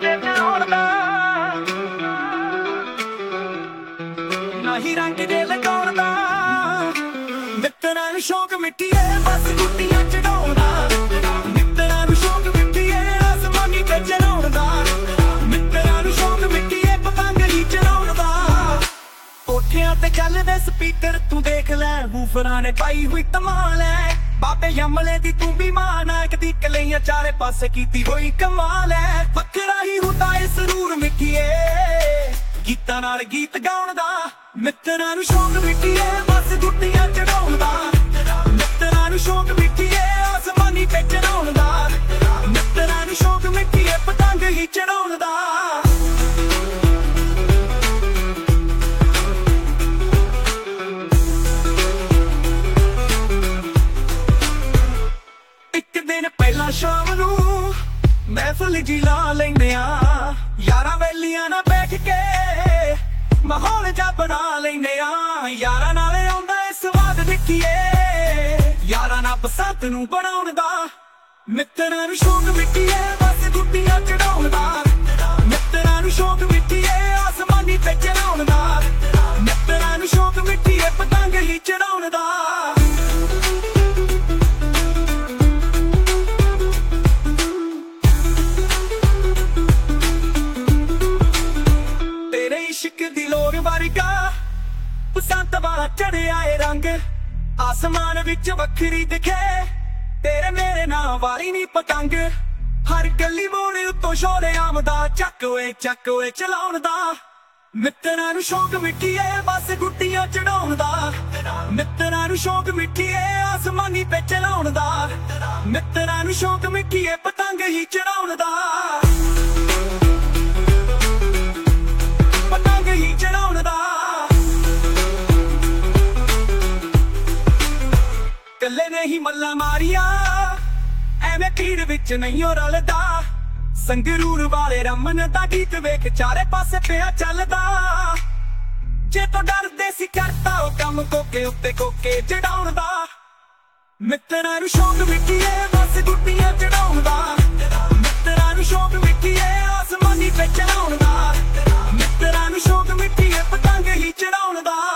ਜੇ ਚੜਾਉਣ ਦਾ ਨਹੀਂ ਰੰਗ ਜੇ ਲਗਾਉਣ ਦਾ ਮਿੱਤਰਾਂ ਨੂੰ ਸ਼ੌਕ ਮਿੱਟੀਏ ਬਸ ਗੁੱਟੀਆਂ ਚੜਾਉਣ ਦਾ ਮਿੱਤਰਾਂ ਨੂੰ ਸ਼ੌਕ ਮਿੱਟੀਏ ਆਸਮਾਨੀ ਤੇ ਚੜਾਉਣ ਦਾ ਮਿੱਤਰਾਂ ਨੂੰ ਸ਼ੌਕ ਮਿੱਟੀਏ ਪਤੰਗ ਹੀ ਚੜਾਉਣ ਦਾ ਕੋਠਿਆਂ ਤੇ ਚੱਲਦੇ ਸਪੀਕਰ ਤੂੰ ਦੇਖ ਲੈ ਬੂਫਰਾਂ ਨੇ ਪਾਈ ਹੋਈ ਧਮਾਲ ਹੈ ਬਾਬੇ ਯਮਲੇ ਦੀ ਤੂੰ ਵੀ ਮਾਂ ਨਾਇਕ ਦੀ ਕਲਈਆਂ ਚਾਰੇ ਪਾਸੇ ਕੀਤੀ ਹੋਈ ਕਮਾਲ ਹੈ ਵੱਖਰਾ ਹੀ ਹੁੰਦਾ ਏ ਸਰੂਰ ਮਿੱਟੀਏ ਗੀਤਾਂ ਨਾਲ ਗੀਤ ਗਾਉਣ ਦਾ ਮਿੱਤਰਾਂ ਨੂੰ ਸ਼ੌਕ ਮਿੱਟੀਏ ਬਸ ਗੁੱਟੀਆਂ ਚੜਾਉਣ ਦਾ ਮਿੱਤਰਾਂ ਨੂੰ ਸ਼ੌਕ ਮਿੱਟੀਏ ਆਸਮਾਨੀ ਤੇ ਚੜਾਉਣ ਦਾ ਮਿੱਤਰਾਂ ਨੂੰ ਸ਼ੌਕ ਮਿੱਟੀਏ ਪਤੰਗ ਹੀ ਚੜਾਉਣ ਦਾ ਪਹਿਲਾਂ ਸ਼ਾਮ ਨੂੰ ਮਹਿਫਲ ਜੀ ਲਾ ਲੈਂਦੇ ਆ ਯਾਰਾਂ ਵੈਲੀਆਂ ਨਾਲ ਬੈਠ ਕੇ ਮਾਹੌਲ ਜਾ ਬਣਾ ਲੈਂਦੇ ਆ ਯਾਰਾਂ ਨਾਲ ਆਉਂਦਾ ਏ ਸਵਾਦ ਦੇਖੀਏ ਯਾਰਾਂ ਨਾਲ ਬਸੰਤ ਨੂੰ ਬਣਾਉਣ ਦਾ ਮਿੱਤਰਾਂ ਨੂੰ ਸ਼ੌਕ ਮਿੱਟੀਏ ਬਸ ਗੁੱਟੀਆਂ ਚੜਾਉਣ ਦਾ ਮਿੱਤਰਾਂ ਨੂੰ ਸ਼ੌਕ ਮਿੱਟੀਏ ਆਸਮਾਨੀ ਤੇ ਚੜਾਉਣ ਦਾ ਮਿੱਤਰਾਂ ਨੂੰ ਸ਼ੌਕ ਮਿੱਟੀਏ ਪਤੰਗ ਹੀ ਚੜਾਉਣ ਦਾ ਇਸ਼ਕ ਦੀ ਲੋਰ ਵਰਗਾ ਬਸੰਤ ਵਾਲਾ ਚੜਿਆ ਏ ਰੰਗ ਆਸਮਾਨ ਵਿੱਚ ਵੱਖਰੀ ਦਿਖੇ ਤੇਰੇ ਮੇਰੇ ਨਾਲ ਵਾਰੀ ਨੀ ਪਤੰਗ ਹਰ ਗਲੀ ਮੋੜ ਉੱਤੋਂ ਸ਼ੋਰੇ ਆਮਦਾ ਚੱਕ ਓਏ ਚਲਾਉਣ ਦਾ ਮਿੱਤਰਾਂ ਨੂੰ ਸ਼ੌਕ ਮਿੱਟੀਏ ਬਸ ਗੁੱਟੀਆਂ ਚੜਾਉਣ ਦਾ ਮਿੱਤਰਾਂ ਨੂੰ ਸ਼ੌਕ ਮਿੱਟੀਏ ਆਸਮਾਨੀ ਤੇ ਚਲਾਉਣ ਦਾ ਮਿੱਤਰਾਂ ਨੂੰ ਸ਼ੌਕ ਮਿੱਟੀਏ ਪਤੰਗ ਹੀ ਚੜਾਉਣ ਦਾ ਪਤੰਗ ਹੀ ਚੜਾਉਣ ਦਾ ਕੱਲੇ ਨੇ ਹੀ ਮੱਲਾ ਮਾਰੀਆਂ ਐਵੇਂ ਭੀੜ ਵਿੱਚ ਨਹੀਂ ਉਹ ਰਲਦਾ ਸੰਗਰੂਰ ਵਾਲੇ ਰਮਨ ਦਾ ਗੀਤ ਵੇਖ ਚਾਰੇ ਪਾਸੇ ਪਿਆ ਚੱਲਦਾ ਜੇ ਤੋ ਡਰਦੇ ਸੀ ਕਰਤਾ ਉਹ ਕੰਮ ਕੋਕੇ ਉੱਤੇ ਕੋਕੇ ਚੜਾਉਣ ਦਾ ਮਿੱਤਰਾਂ ਨੂੰ ਸ਼ੌਕ ਮਿੱਟੀਏ ਬਸ ਗੁੱਟੀਆਂ ਚੜਾਉਣ ਦਾ ਮਿੱਤਰਾਂ ਨੂੰ ਸ਼ੌਕ ਮਿੱਟੀਏ ਆਸਮਾਨੀ ਤੇ ਚੜਾਉਣ ਦਾ ਮਿੱਤਰਾਂ ਨੂੰ ਸ਼ੌਕ ਮਿੱਟੀਏ ਪਤੰਗ ਹੀ ਚੜਾਉਣ ਦਾ